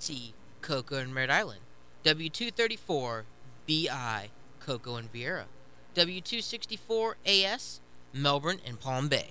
WTC, Cocoa and Merritt Island, W234, BI, Cocoa and Vieira, W264 AS, Melbourne and Palm Bay.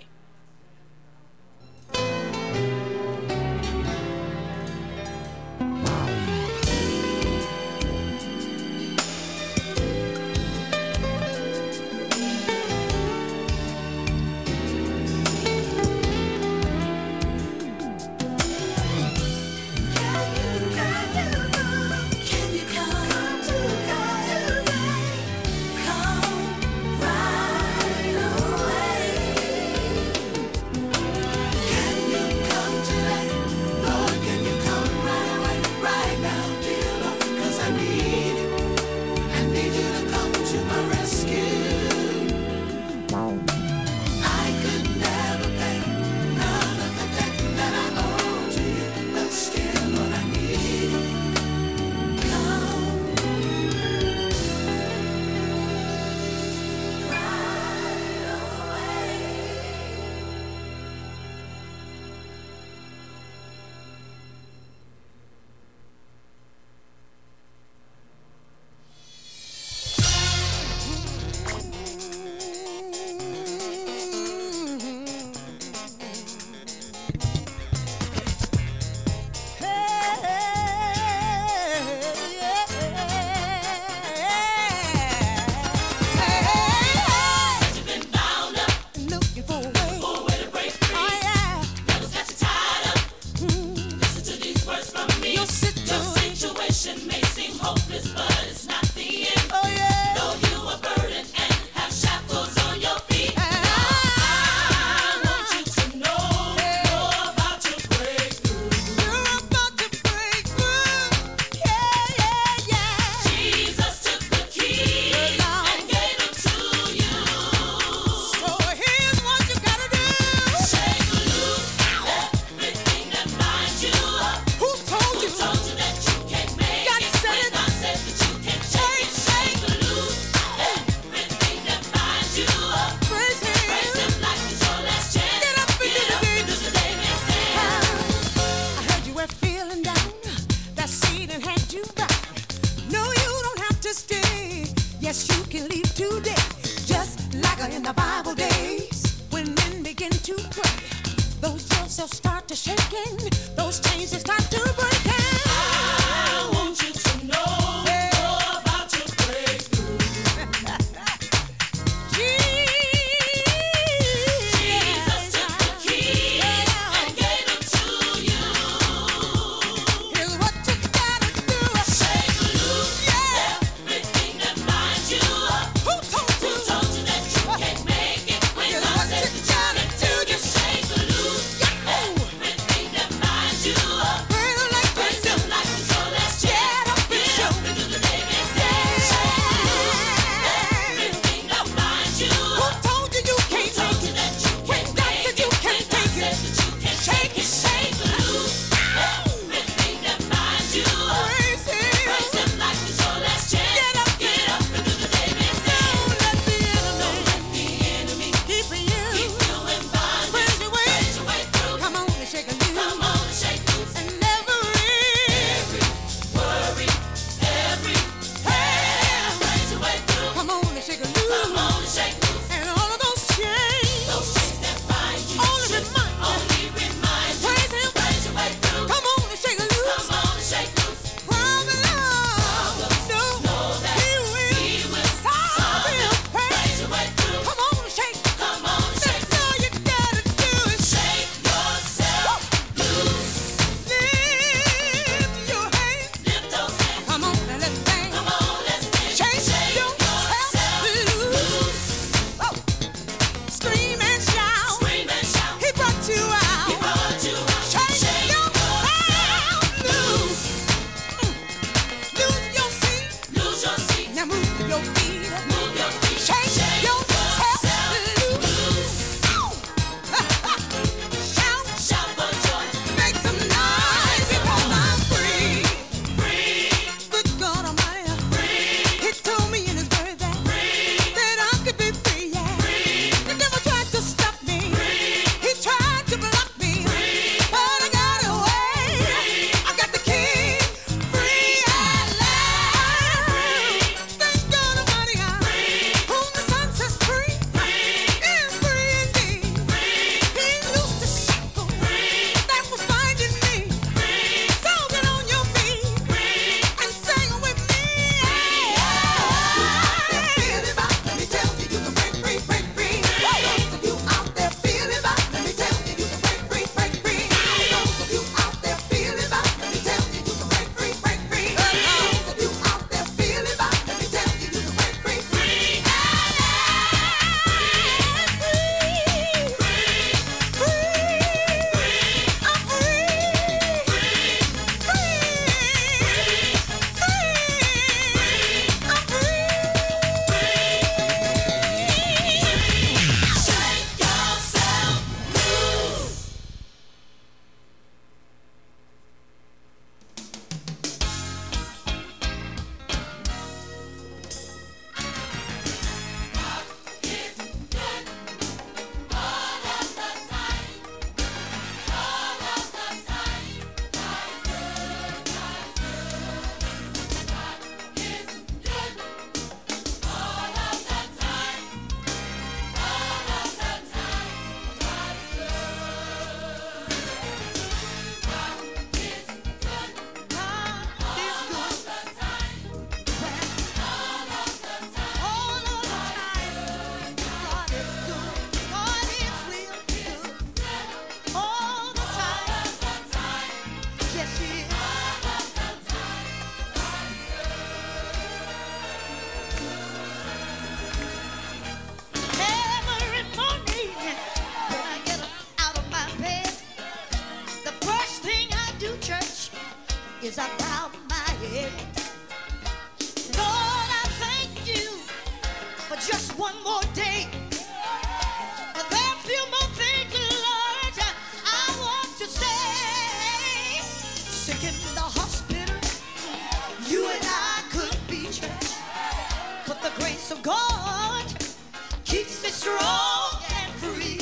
as I bow my head. Lord, I thank you for just one more day. But there are a few more things, Lord, I want to say. Sick in the hospital, you and I could be changed. But the grace of God keeps me strong and free.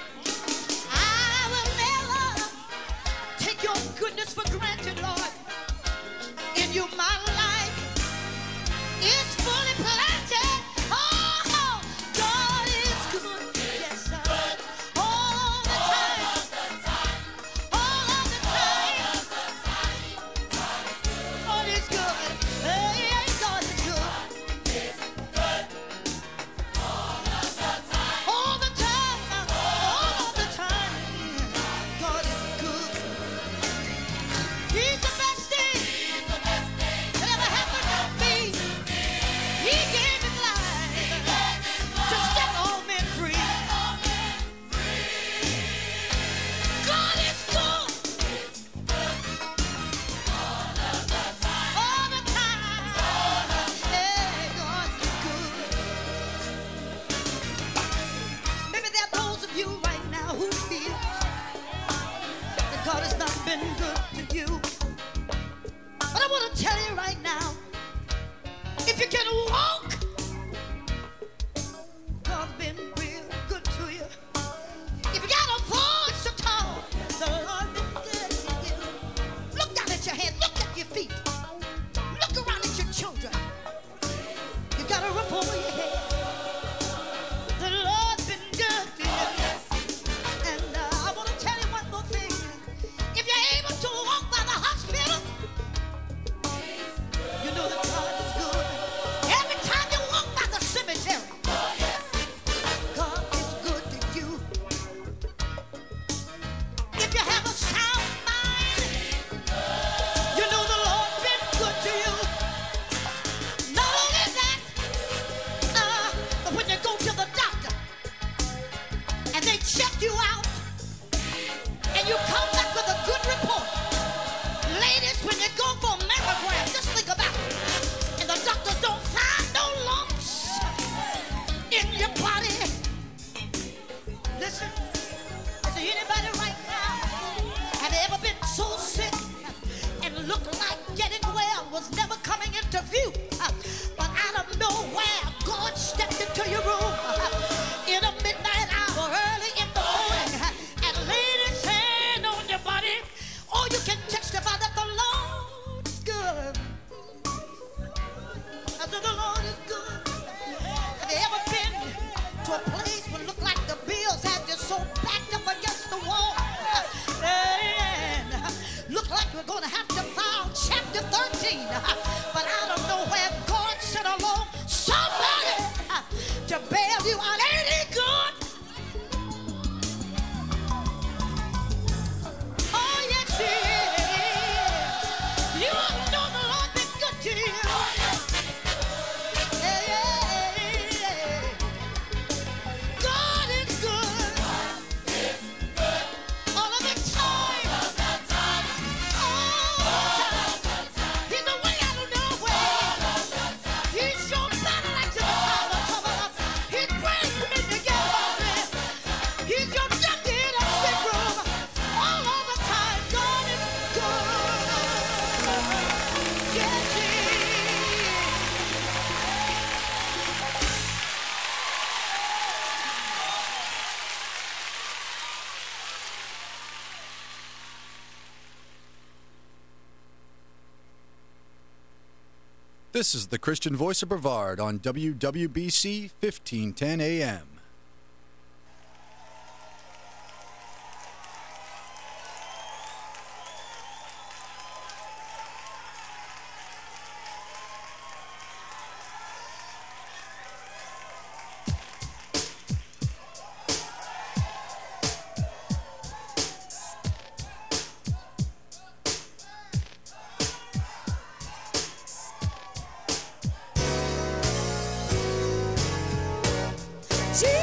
I will never take your goodness for granted, Lord. In you, my life is fully planted. Oh, God is good. Yes, sir. All the time. All of the time. God is good. Hey, God is good. All the time. All of the time. God is good. He's the best thing that ever happened to me. He gave his life to set all men free. God is good all the time. Hey, God is good. Maybe there are those of you right now who feel that God has not been good to you. But I want to tell you right now, if you can walk, God's been real good to you. If you got a voice to talk, the Lord been good to you. Look down at your hands, look at your feet, look around at your children. You got a roof over your head. The Lord's been good to you. And I want to tell you one more thing. If you're able to walk by the hospital, you know that God is good. Every time you walk by the cemetery, God is good to you. If you have a sound mind, you know the Lord's been good to you. Not only that, but when you go to the doctor and they check you out and you come back with a good report. Ladies, when you go for a mammogram, just think about it. And the doctors don't find no lumps in your body. Listen, is there anybody right now? Have you ever been so sick and looked like getting well was never coming into view? But out of nowhere, God stepped into your room in a midnight hour, early in the morning, and laid his hand on your body. Or you can testify that the Lord is good. I said the Lord is good. Have you ever been to a place where it looked like the bills had you so backed up against the wall? And looked like you were going to have to file chapter 13. But out of nowhere, God sent along somebody to bail you out. Ain't he good? Oh, yes, he is. You ought to know the Lord been good to you. Yeah, yeah, yeah. God is good all of the time. All the time. He's the way out of nowhere. He's your battle like to the time of trouble. He's bringing me together. He's your doctor in a sick room. All of the time, God is good. Yes, he is. This is the Christian Voice of Brevard on WWBC 1510 AM. Jesus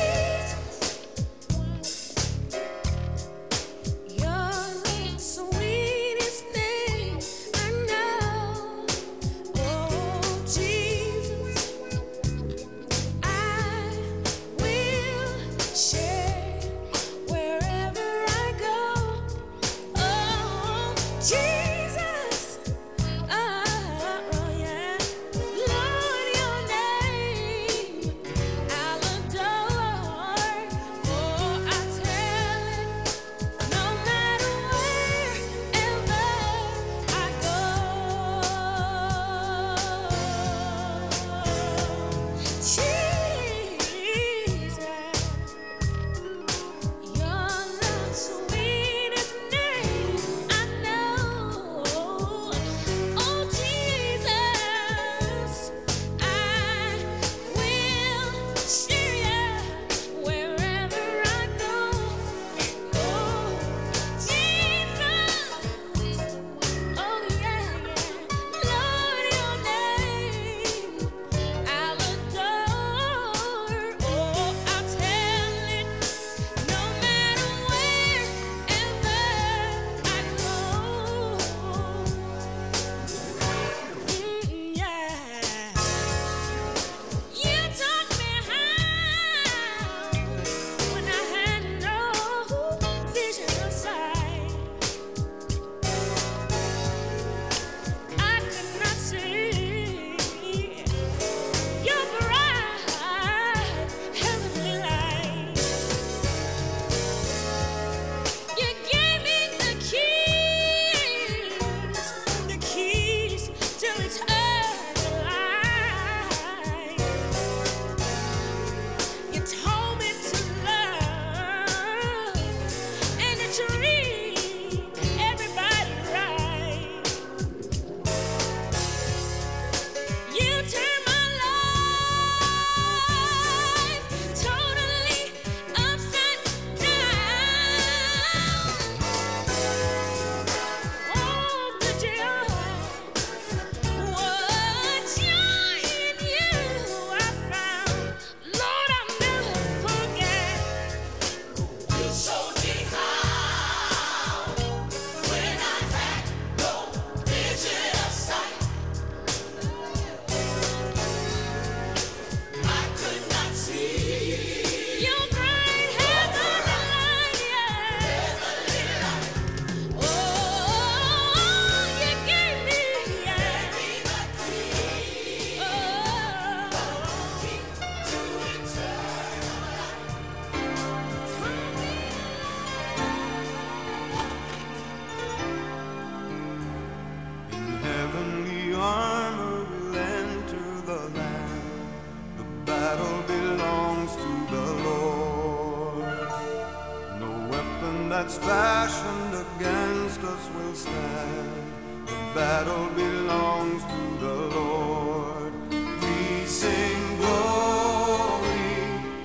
fashioned against us will stand. The battle belongs to the Lord. We sing glory,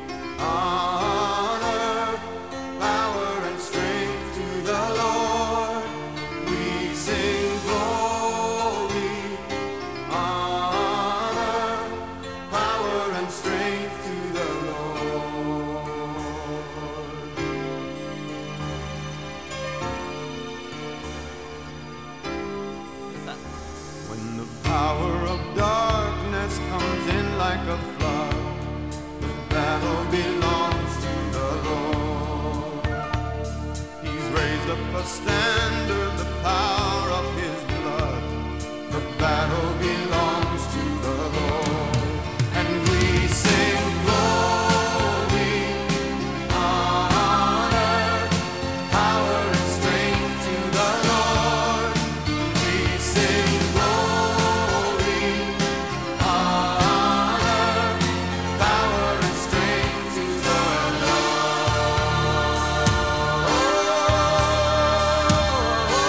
honor, power, and strength to the Lord. We sing glory, honor, power, and strength to the Lord. When the power of darkness comes in like a flood, the battle belongs to the Lord. He's raised up a standard, the power of his blood. The battle belongs to the Lord. And we sing glory, honor, power, and strength to the Lord. We sing glory, honor, power, and strength to the Lord.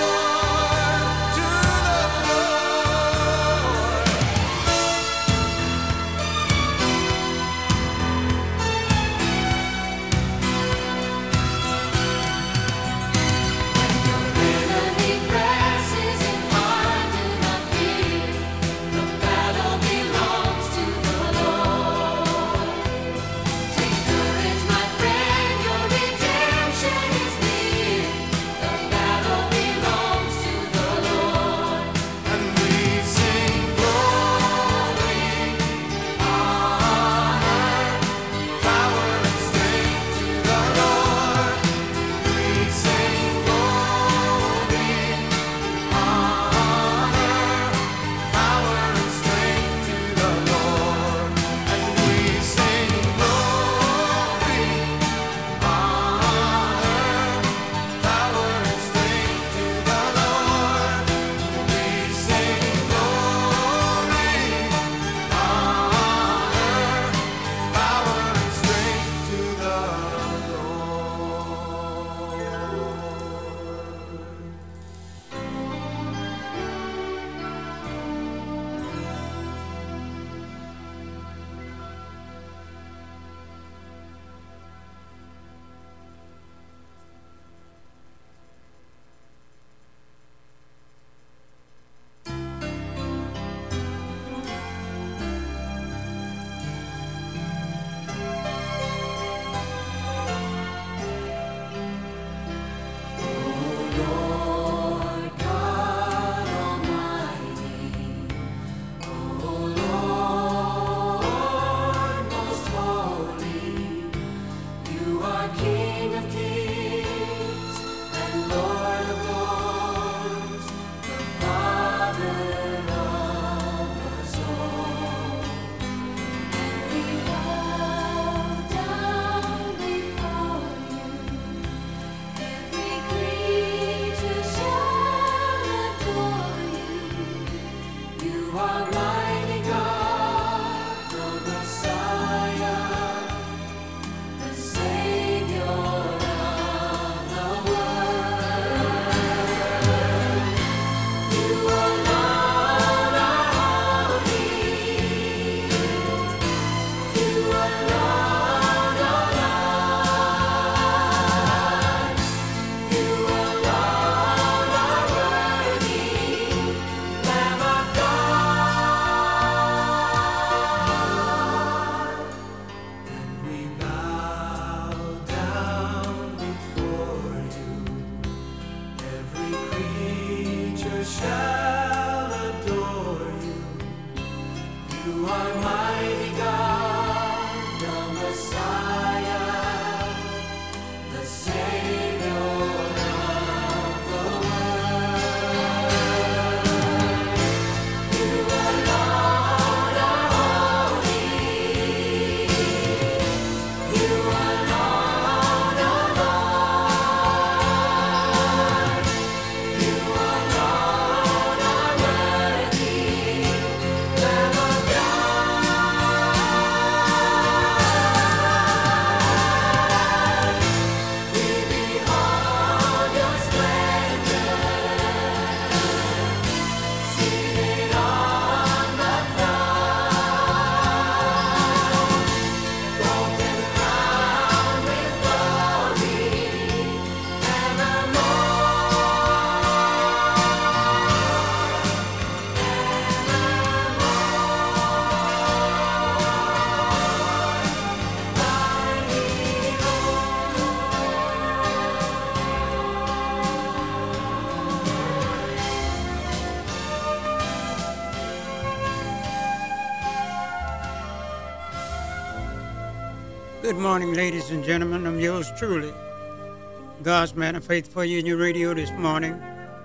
Good morning, ladies and gentlemen. I'm yours truly, God's man of faith for you in your radio this morning.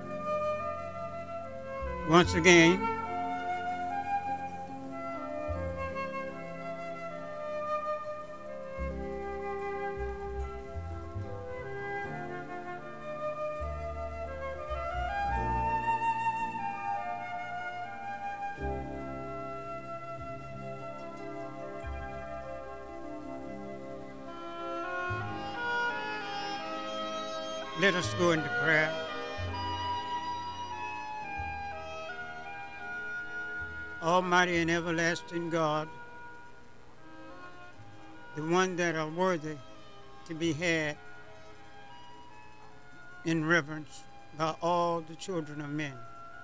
Once again, let us go into prayer. Almighty and everlasting God, the one that are worthy to be had in reverence by all the children of men.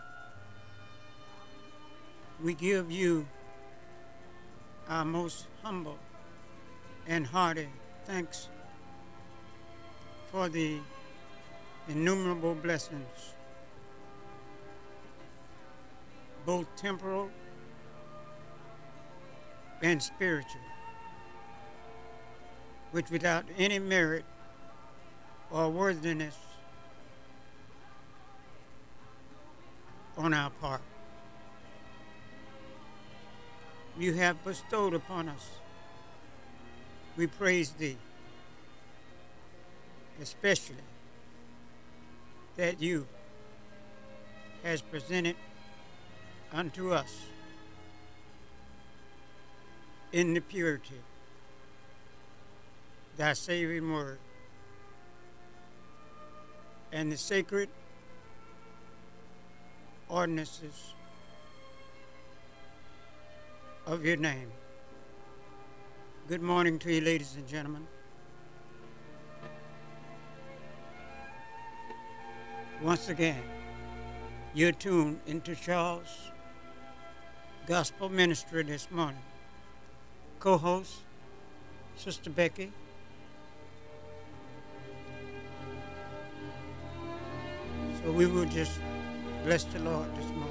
We give you our most humble and hearty thanks for the innumerable blessings, both temporal and spiritual, which without any merit or worthiness on our part, you have bestowed upon us. We praise thee, especially that you has presented unto us in the purity thy saving word and the sacred ordinances of your name. Good morning to you, ladies and gentlemen. Once again, you're tuned into Charles Gospel Ministry this morning. Co-host, Sister Becky. So we will just bless the Lord this morning.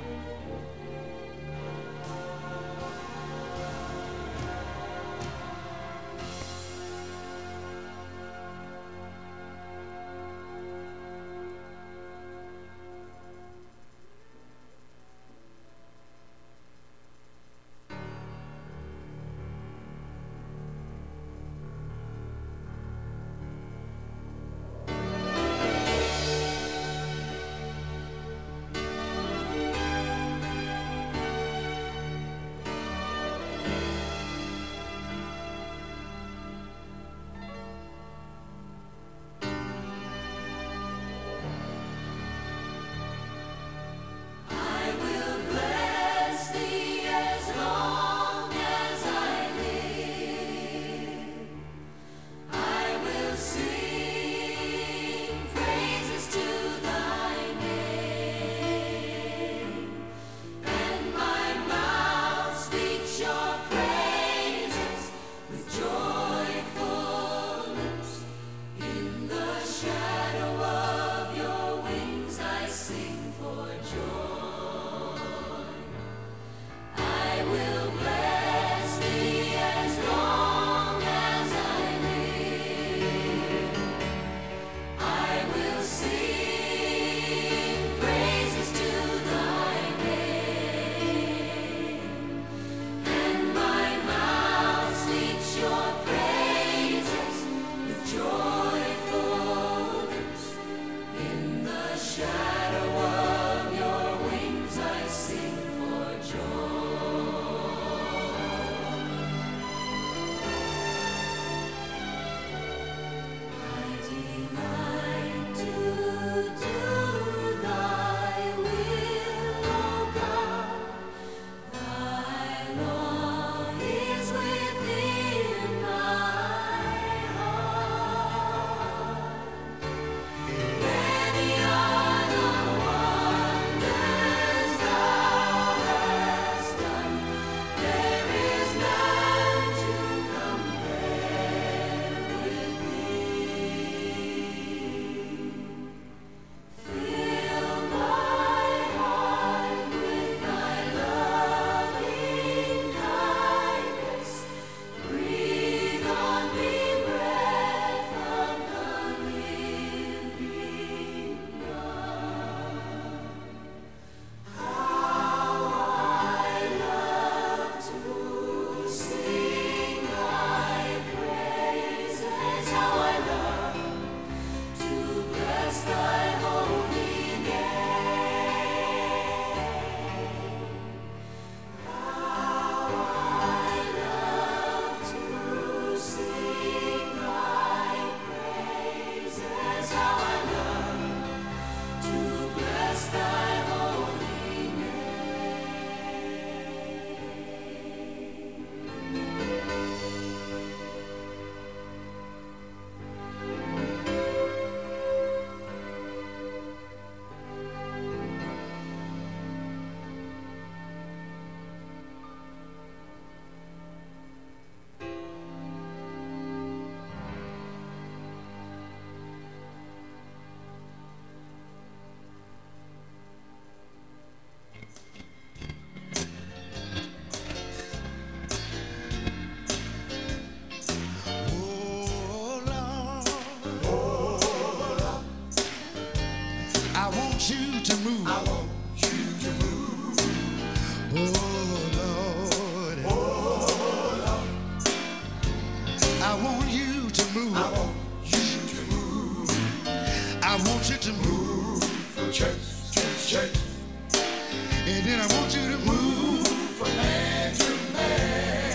I want you to move. I want you to move. Oh Lord. Oh Lord. I want you to move. I want you to move. I want you to move from church to church. And then I want you to move from man to man.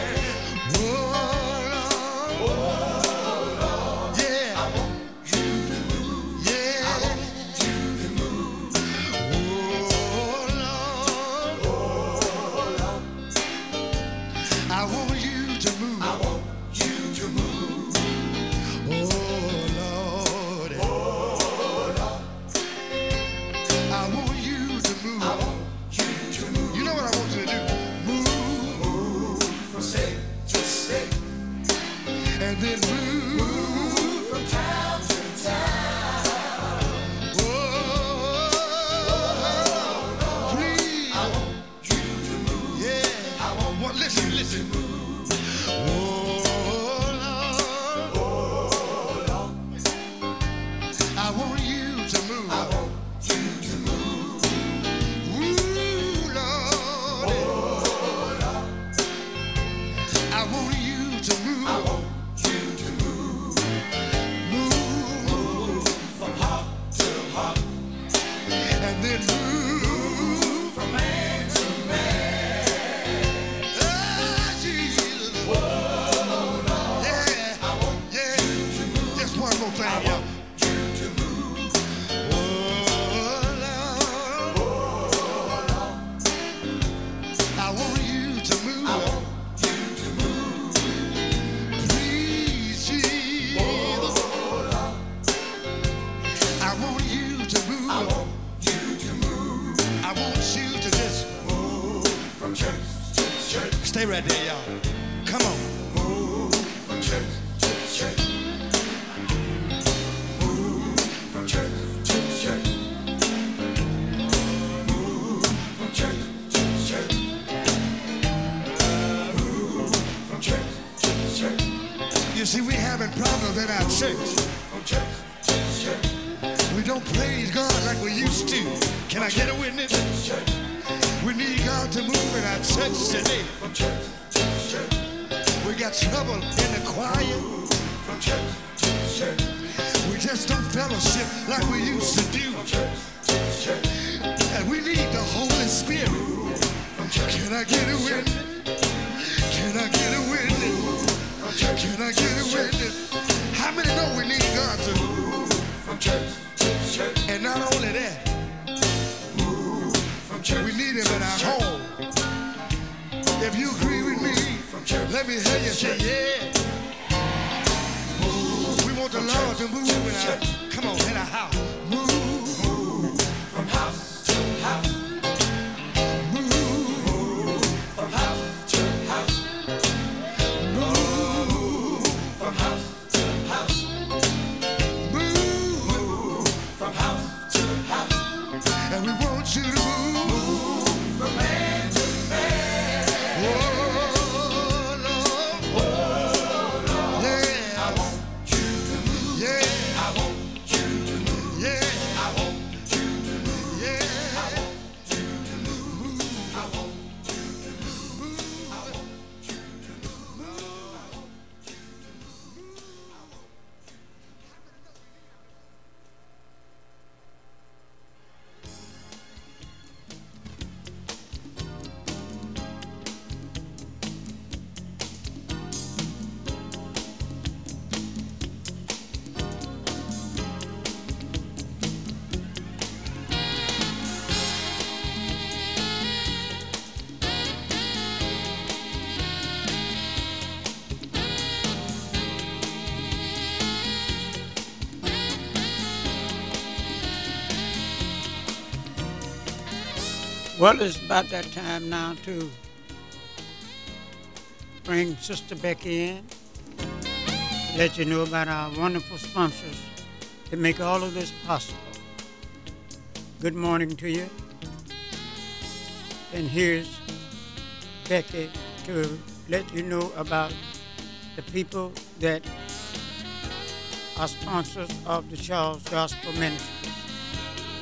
Oh Lord. Oh Lord. Yeah. I want you to move. Yeah. I want you to move. Oh Lord. Oh Lord. I want you to move. I want you to move. Oh Lord. Oh Lord. I want you to move. I want you to move. You know what I want you to do? Move from state to state. And then move from town to town. Oh, please. I want you to move. Yeah. I want one. Listen. Oh, Lord. Oh, Lord. I want you to move. I want you to move. Ooh, Lord. Oh, Lord. I want you to move. I want you to move. Move from heart to heart. And then move from man to man. Ah, Jesus. Oh, Lord. Yeah. I want you to move. Just one more thing, y'all. I want you to move. Oh, Lord. Oh, Lord. I want you to move. I want you to move. Please, Jesus. Oh, Lord. I want you to move. I want you to move. I want you to just move from church to church. Stay right there, y'all. Come on. Move from church to church. Move from church to church. Move from church to church. Move from church to church. You see, we having problems in our church. From church to church. We don't praise God like we used to. Can I get a witness? We need God to move in our church today. From church to church. We got trouble in the choir. From church to church. We just don't fellowship like we used to do. From church to church. And we need the Holy Spirit. Can I get a witness? Can I get a witness? Can I get a witness? How many know we need God to move from church to church? And not only that, move from church. We need Him in our home. If you agree with me, let me hear you say, yeah. We want the Lord to move in our, come on, in our house. Move from house to house. Move from house to house. Move from house to house. Move from house to house. And we want you to move from man to man. Oh, Lord. Oh, Lord. Yeah. I want you to move. Yeah. I want you to move. Yeah. I want you to move. Yeah. I want you to move. I want you to move. I want you to move. Well, it's about that time now to bring Sister Becky in, let you know about our wonderful sponsors that make all of this possible. Good morning to you. And here's Becky to let you know about the people that are sponsors of the Charles Gospel Ministries.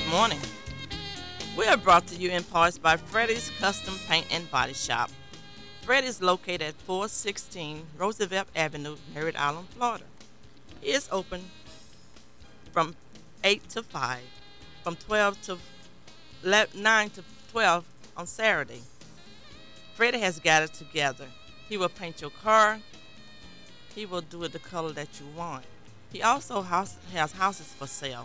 morning. We are brought to you in parts by Freddy's Custom Paint and Body Shop. Fred is located at 416 Roosevelt Avenue, Merritt Island, Florida. He is open from 8 to 5, from 9 to 12 on Saturday. Fred has got it together. He will paint your car. He will do it the color that you want. He also has houses for sale.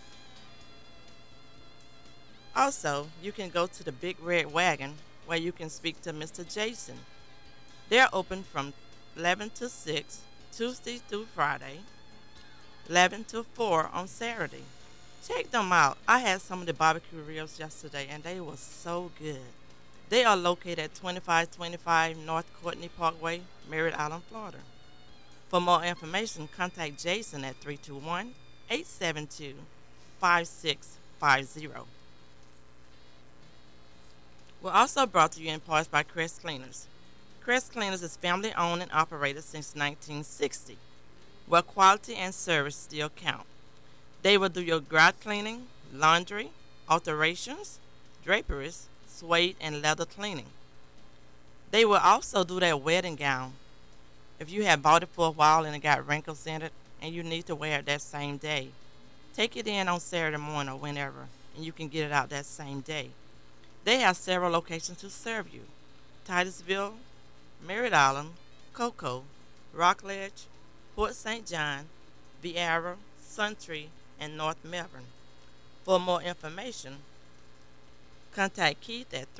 Also, you can go to the Big Red Wagon where you can speak to Mr. Jason. They're open from 11 to 6, Tuesday through Friday, 11 to 4 on Saturday. Check them out. I had some of the barbecue ribs yesterday and they were so good. They are located at 2525 North Courtney Parkway, Merritt Island, Florida. For more information, contact Jason at 321-872-5650. We're also brought to you in parts by Crest Cleaners. Crest Cleaners is family owned and operated since 1960, where quality and service still count. They will do your garage cleaning, laundry, alterations, draperies, suede and leather cleaning. They will also do that wedding gown. If you have bought it for a while and it got wrinkles in it and you need to wear it that same day, take it in on Saturday morning or whenever and you can get it out that same day. They have several locations to serve you: Titusville, Merritt Island, Cocoa, Rockledge, Port St. John, Vieira, Suntree, and North Melbourne. For more information, contact Keith at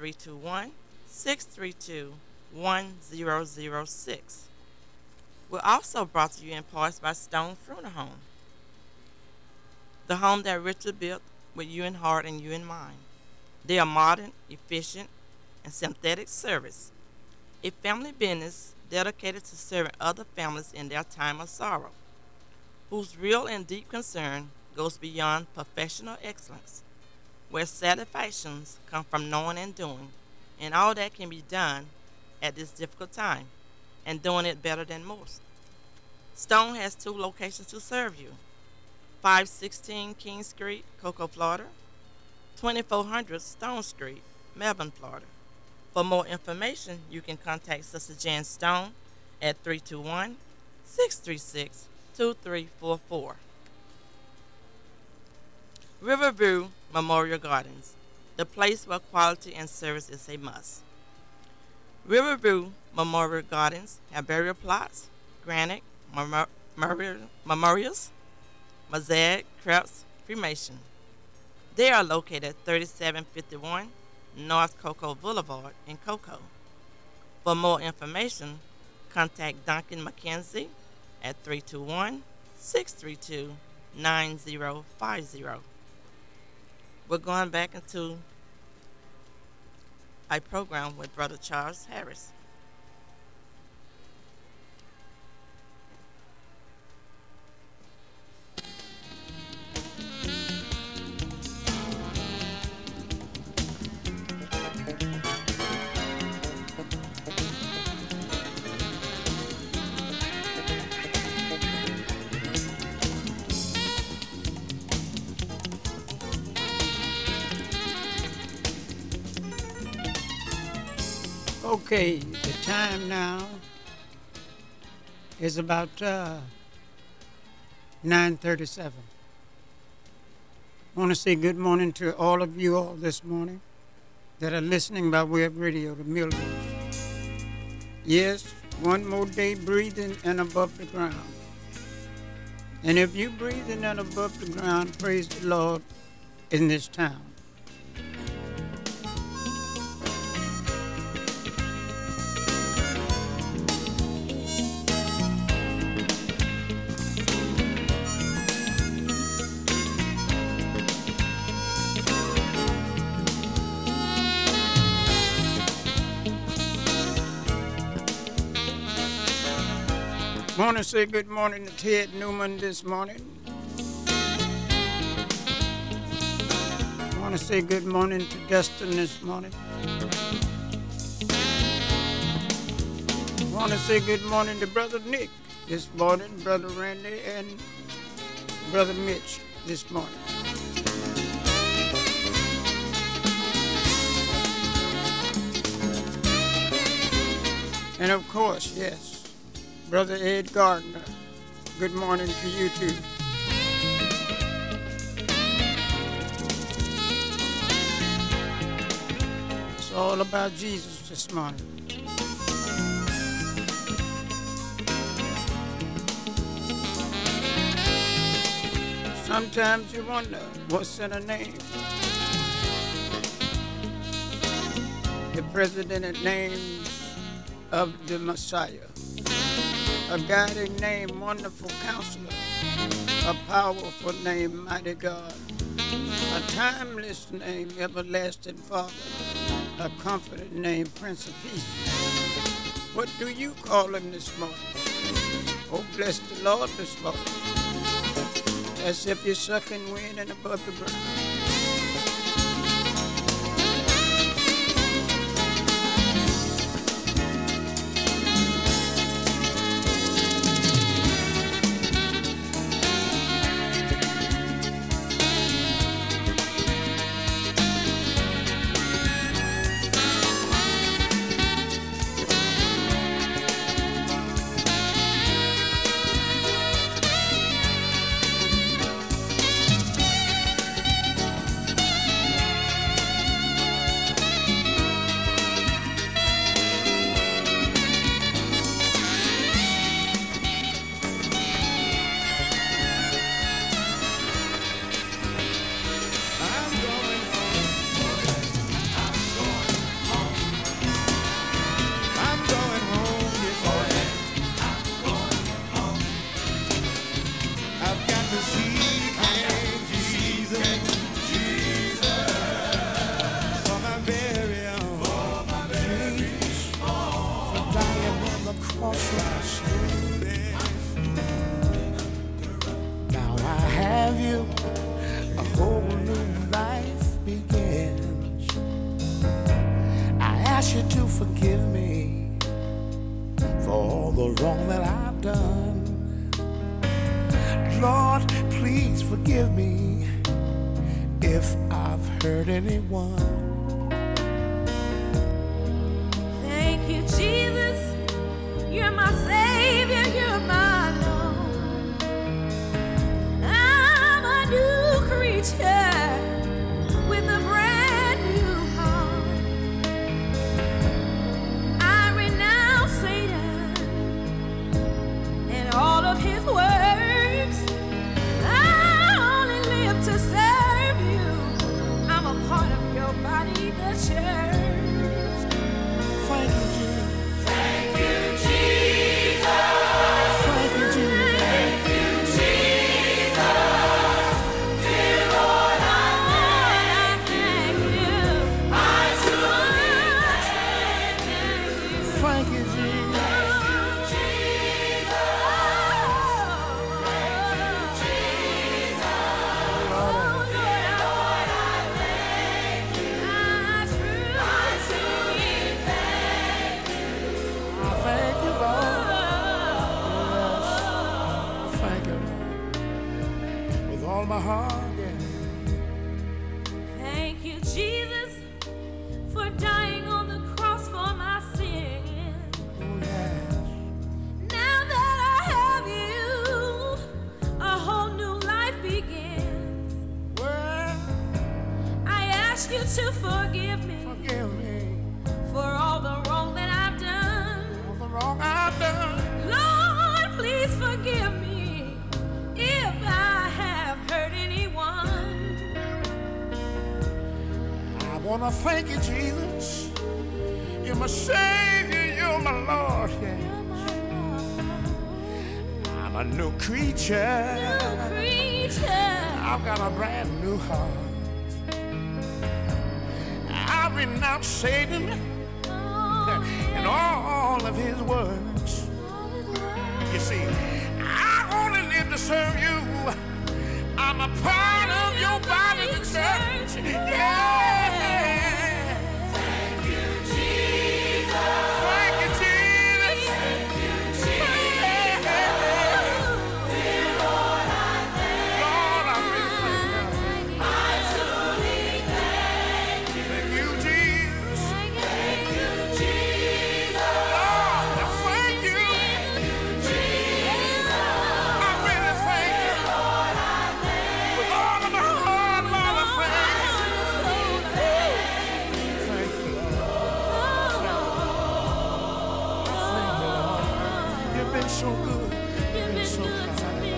321-632-1006. We're also brought to you in parts by Stone Fruner Home, the home that Richard built with you in heart and you in mind. They are modern, efficient, and synthetic service, a family business dedicated to serving other families in their time of sorrow, whose real and deep concern goes beyond professional excellence, where satisfactions come from knowing and doing, and all that can be done at this difficult time, and doing it better than most. Stone has 2 locations to serve you: 516 King Street, Cocoa, Florida, 2400 Stone Street, Melbourne, Florida. For more information, you can contact Sister Jan Stone at 321-636-2344. Riverview Memorial Gardens, the place where quality and service is a must. Riverview Memorial Gardens have burial plots, granite, memorials, mosaic, crepes, cremation. They are located at 3751 North Cocoa Boulevard in Cocoa. For more information, contact Duncan McKenzie at 321-632-9050. We're going back into a program with Brother Charles Harris. Okay, the time now is about 9:37. I want to say good morning to all of you all this morning that are listening by way of radio to Millbridge. Yes, one more day breathing and above the ground. And if you breathing and above the ground, praise the Lord in this town. I want to say good morning to Ted Newman this morning. I want to say good morning to Dustin this morning. I want to say good morning to Brother Nick this morning, Brother Randy, and Brother Mitch this morning. And of course, yes, Brother Ed Gardner. Good morning to you too. It's all about Jesus this morning. Sometimes you wonder what's in a name. The president names of the Messiah, a guiding name, wonderful counselor, a powerful name, mighty God, a timeless name, everlasting Father, a comforting name, Prince of Peace. What do you call him this morning? Oh, bless the Lord this morning, as if you're sucking wind and above the ground. Now I have you, a whole new life begins. I ask you to forgive me for all the wrong that I've done. Lord, please forgive me if I've hurt anyone. Thank you, Jesus. You're my Savior, you're my Lord. I'm a new creature with a brand new heart. I renounce Satan and all of his works. I only live to serve you. I'm a part of your body, the church. Thank you, Jesus. Thank you, Jesus. Thank you, Jesus. Thank you, Jesus. Dear Lord, I thank you. I truly thank you. Thank you, Jesus. Thank you, Lord. Yes. Thank you, Lord. With all my heart, yeah. Thank you, Jesus, for dying on the cross for my sins. Oh, yes. Now that I have you, a whole new life begins. Well, I ask you to forgive me forgive me for all the wrong that I've done. for the wrong I've done. Lord, please forgive me if I have hurt anyone. I want to thank you, Jesus. You're my Savior, you're my Lord, yeah. You're my Lord, I'm a new creature. new creature. I've got a brand new heart. I renounce Satan and all of his works. You see, I only live to serve you. I'm a part of your body, the church. Yeah. Thank you, Jesus. Thank you, Jesus. Thank you, Jesus. Lord, I really thank you. I truly thank you. Thank you, Jesus. Thank you, Jesus. Lord, You've been so good. You've been so kind.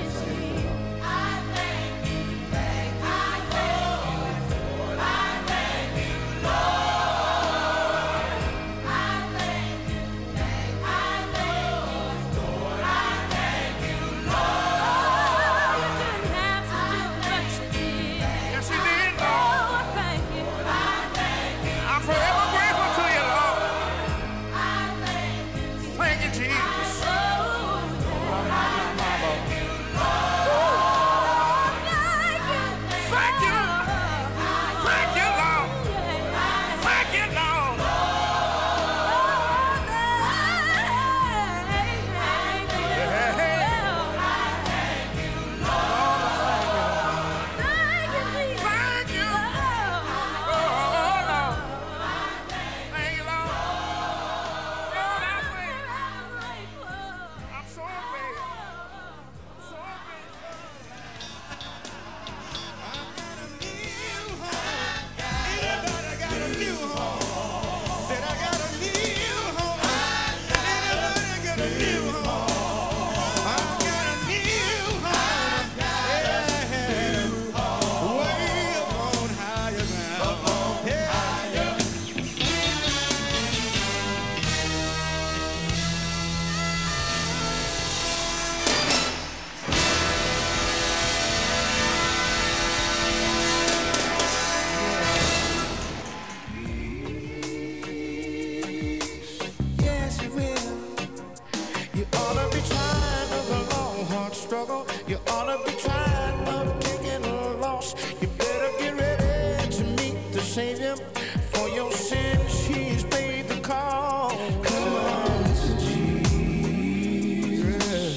You ought to be trying of taking a loss. You better get ready to meet the Savior. For your sins, He's paid the cost. Come on to Jesus.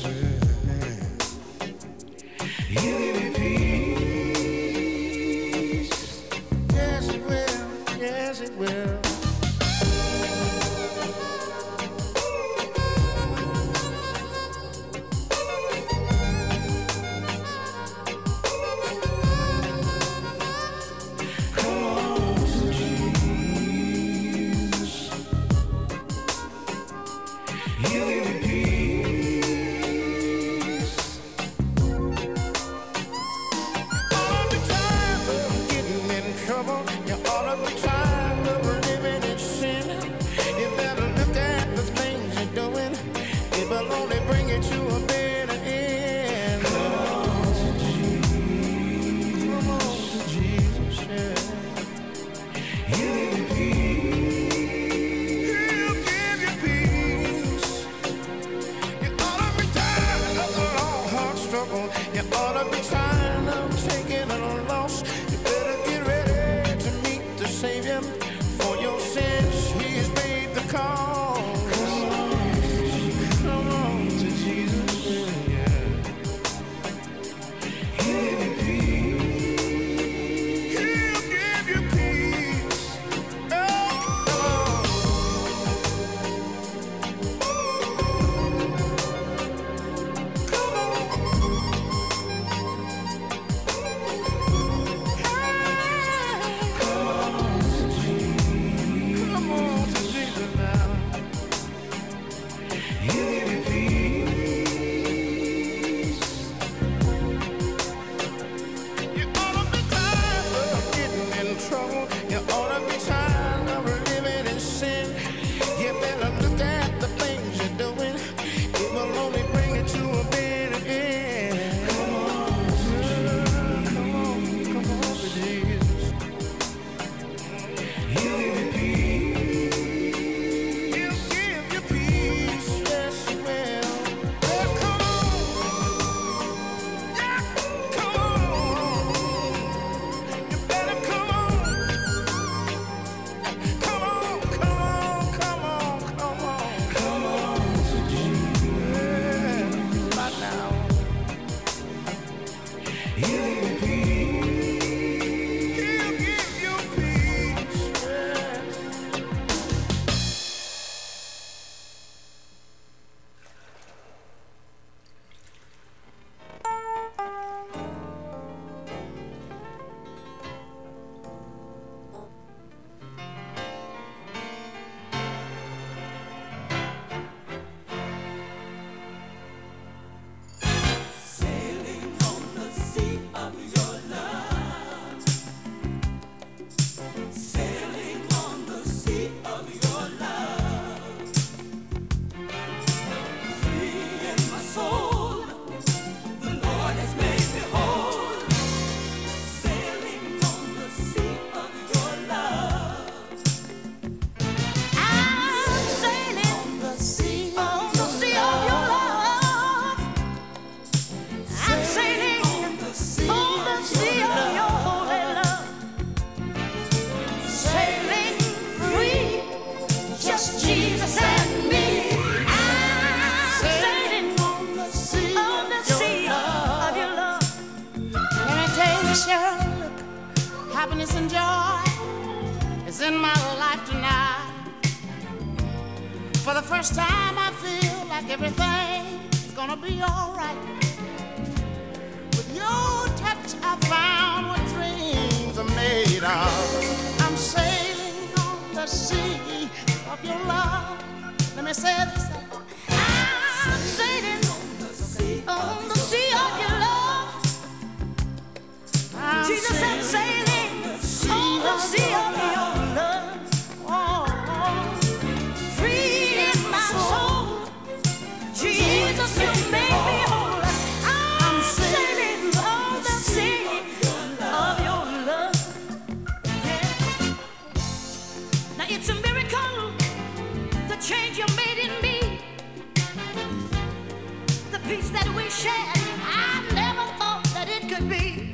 He'll give you peace. Yes, He will. Yes, He will. happiness and joy is in my life tonight. For the first time I feel like everything's gonna be alright. With your touch I found what dreams are made of. I'm sailing on the sea of your love. Let me say this. I'm sailing on the sea of your love. Jesus, I'm sailing on the sea of your love. Oh, free in my soul. Jesus, you make me whole. I'm sailing on the sea of your love. Yeah. Now it's a miracle, the change you made in me, the peace that we shared. I never thought that it could be.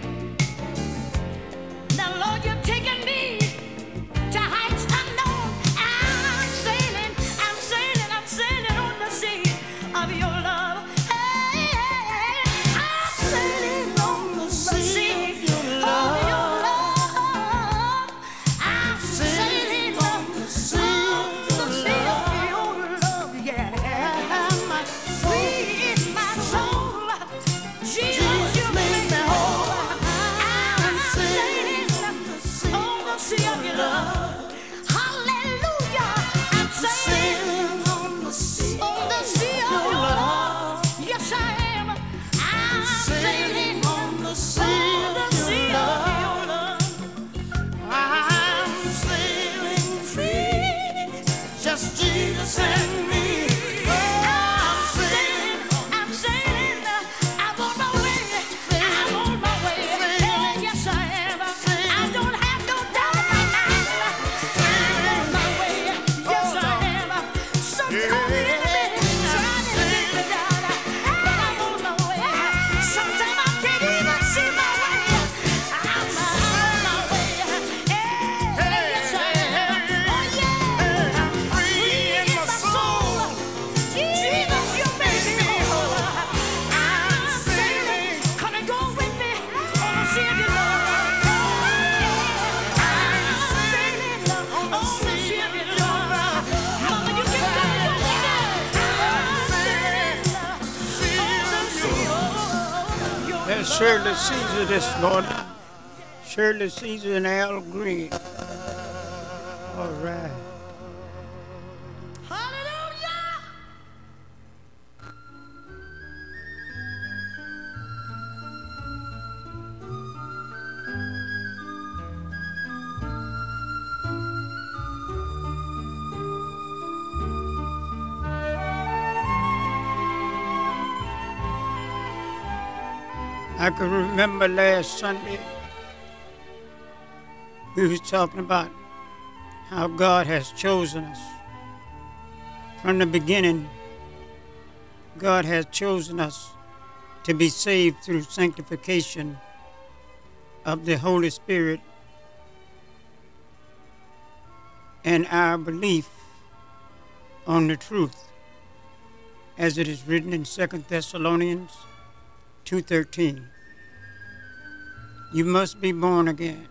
Now, Lord, you've taken me to heights unknown. I'm sailing on the sea of your love. Hey, hey, hey. I'm sailing on the sea of your love. I'm sailing on the sea of your love. Yeah, I'm free in my soul. Jesus, you make me whole. I'm sailing on the sea of your love. Hallelujah. I'm sailing on the sea of your love. Yes, I am. I'm sailing on the sea of your love. I'm sailing free, just Jesus and me. I'm sailing, I'm on my way, yes I am. I don't have no doubt in my mind. I'm on my way, yes I am. Sometimes the enemy trying to take me down, but I'm on my way. Sometimes I can't even see my way. I'm on my way, yes I am. Oh yeah, I'm free in my soul. Jesus, you made me whole. I'm sailing, come and go with me on the sea of your love. I'm sailing on the sea of your love. Mama, you can come with me. I'm sailing on the sea of your love. There's Shirley Caesar this morning. Shirley Caesar and Al Green. All right. Hallelujah. I can remember last Sunday we was talking about how God has chosen us. From the beginning, God has chosen us to be saved through sanctification of the Holy Spirit and our belief on the truth, as it is written in 2 Thessalonians 2:13. You must be born again.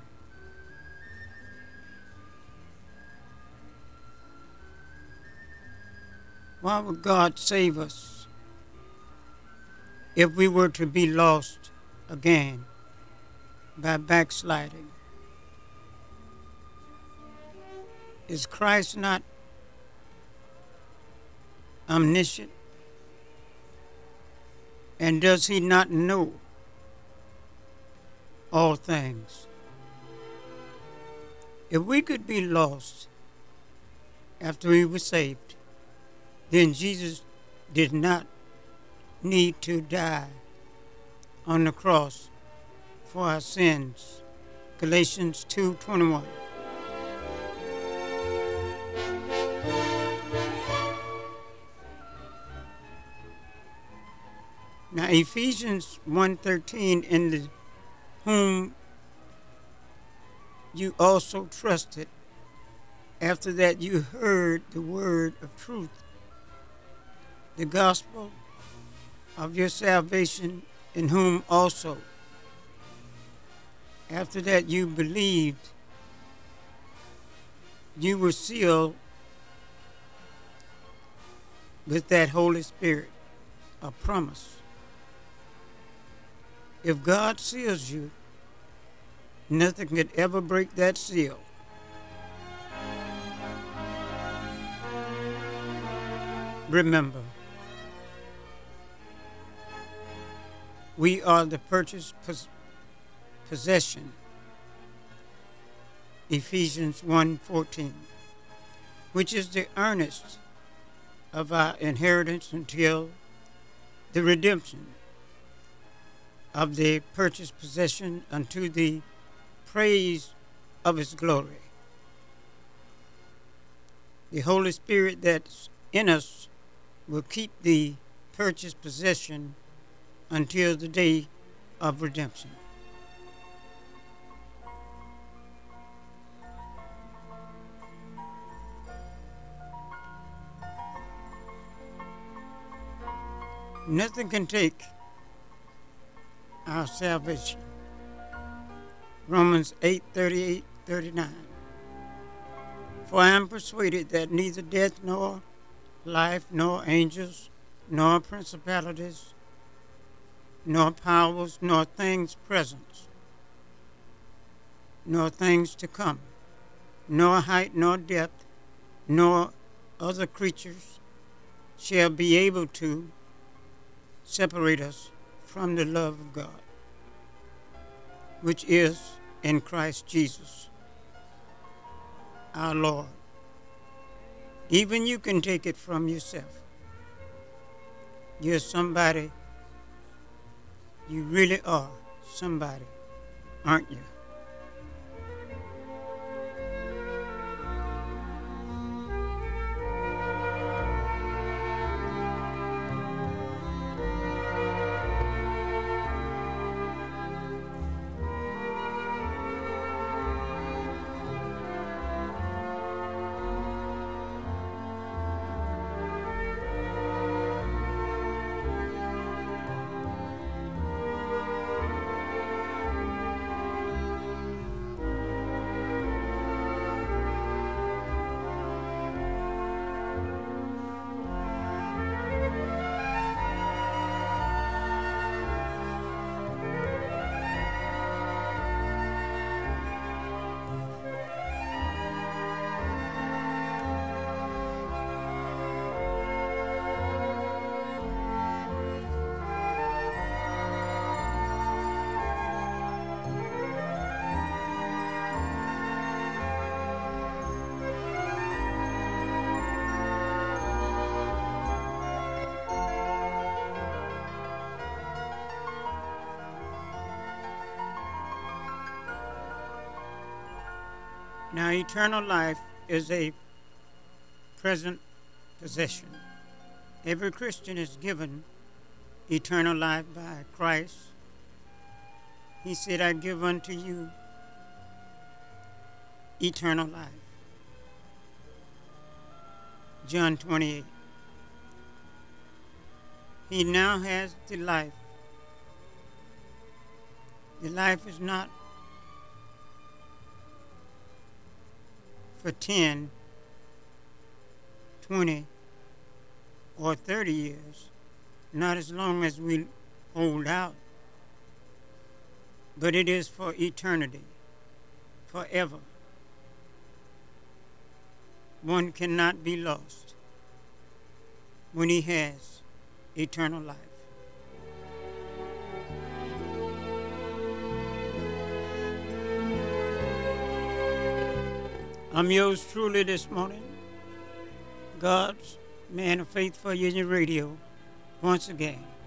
Why would God save us if we were to be lost again by backsliding? Is Christ not omniscient? And does he not know all things? If we could be lost after we were saved, then Jesus did not need to die on the cross for our sins. Galatians 2:21. Now Ephesians 1:13, in the whom you also trusted, after that you heard the word of truth, the gospel of your salvation, in whom also, After that, you believed, you were sealed with that Holy Spirit, a promise. If God seals you, nothing could ever break that seal. Remember, we are the purchased possession, Ephesians 1:14, which is the earnest of our inheritance until the redemption of the purchased possession unto the praise of his glory. The Holy Spirit that's in us will keep the purchased possession until the day of redemption. Nothing can take our salvation. Romans 8:38-39. For I am persuaded that neither death nor life, nor angels, nor principalities, nor powers, nor things present, nor things to come, nor height, nor depth, nor other creatures shall be able to separate us from the love of God, which is in Christ Jesus, our Lord. Even you can take it from yourself. You're somebody. You really are somebody, aren't you? Now, eternal life is a present possession. Every Christian is given eternal life by Christ. He said, I give unto you eternal life. John 28. He now has the life. The life is not for 10, 20, or 30 years, not as long as we hold out, but it is for eternity, forever. One cannot be lost when he has eternal life. I'm yours truly this morning, God's man of faith for you in your radio, once again.